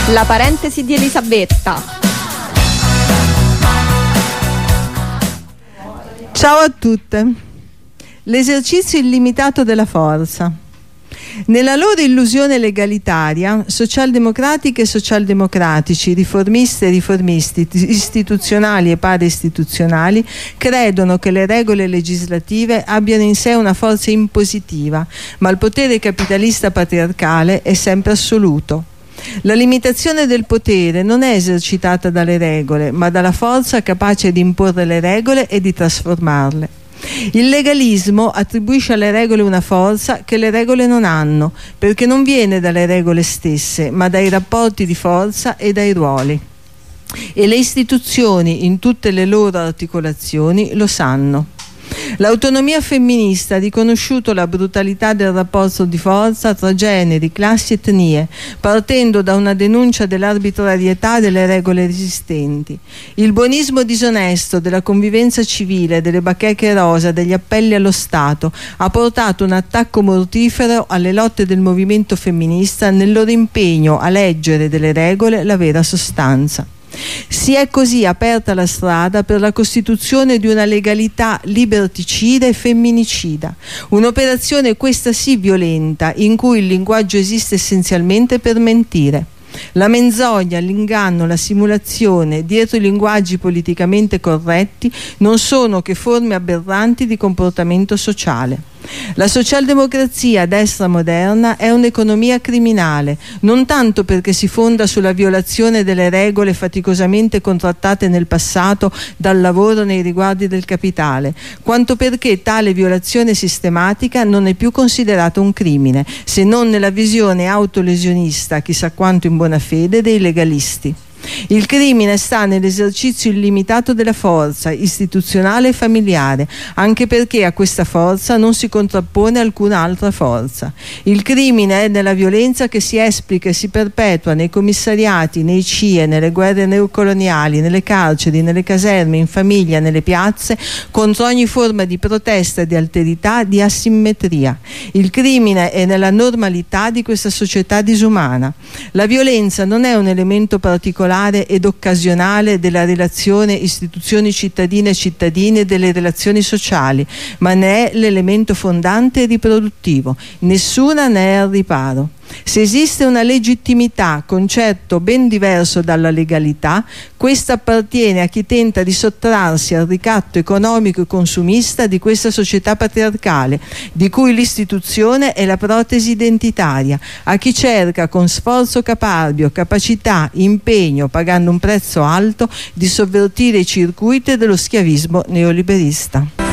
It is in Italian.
La parentesi di Elisabetta. Ciao a tutte. L'esercizio illimitato della forza. Nella loro illusione legalitaria, socialdemocratiche e socialdemocratici, riformiste e riformisti, istituzionali e para-istituzionali, credono che le regole legislative abbiano in sé una forza impositiva, ma il potere capitalista patriarcale è sempre assoluto. La limitazione del potere non è esercitata dalle regole, ma dalla forza capace di imporre le regole e di trasformarle. Il legalismo attribuisce alle regole una forza che le regole non hanno, perché non viene dalle regole stesse, ma dai rapporti di forza e dai ruoli. E le istituzioni, in tutte le loro articolazioni, lo sanno. L'autonomia femminista ha riconosciuto la brutalità del rapporto di forza tra generi, classi e etnie, partendo da una denuncia dell'arbitrarietà delle regole esistenti. Il buonismo disonesto della convivenza civile, delle bacheche rosa, degli appelli allo Stato ha portato un attacco mortifero alle lotte del movimento femminista nel loro impegno a leggere delle regole la vera sostanza. Si è così aperta la strada per la costituzione di una legalità liberticida e femminicida, un'operazione questa sì violenta, in cui il linguaggio esiste essenzialmente per mentire. La menzogna, l'inganno, la simulazione dietro i linguaggi politicamente corretti non sono che forme aberranti di comportamento sociale. La socialdemocrazia a destra moderna è un'economia criminale, non tanto perché si fonda sulla violazione delle regole faticosamente contrattate nel passato dal lavoro nei riguardi del capitale, quanto perché tale violazione sistematica non è più considerata un crimine, se non nella visione autolesionista, chissà quanto in buona fede, dei legalisti. Il crimine sta nell'esercizio illimitato della forza istituzionale e familiare, anche perché a questa forza non si contrappone alcun'altra forza. Il crimine è nella violenza che si esplica e si perpetua nei commissariati, nei CIE, nelle guerre neocoloniali, nelle carceri, nelle caserme, in famiglia, nelle piazze, contro ogni forma di protesta, di alterità, di asimmetria. Il crimine è nella normalità di questa società disumana. La violenza non è un elemento particolare ed occasionale della relazione istituzioni cittadine e cittadini e delle relazioni sociali, ma ne è l'elemento fondante e riproduttivo. Nessuna ne è al riparo. Se esiste una legittimità, concetto ben diverso dalla legalità, questa appartiene a chi tenta di sottrarsi al ricatto economico e consumista di questa società patriarcale, di cui l'istituzione è la protesi identitaria, a chi cerca con sforzo caparbio, capacità, impegno, pagando un prezzo alto, di sovvertire i circuiti dello schiavismo neoliberista.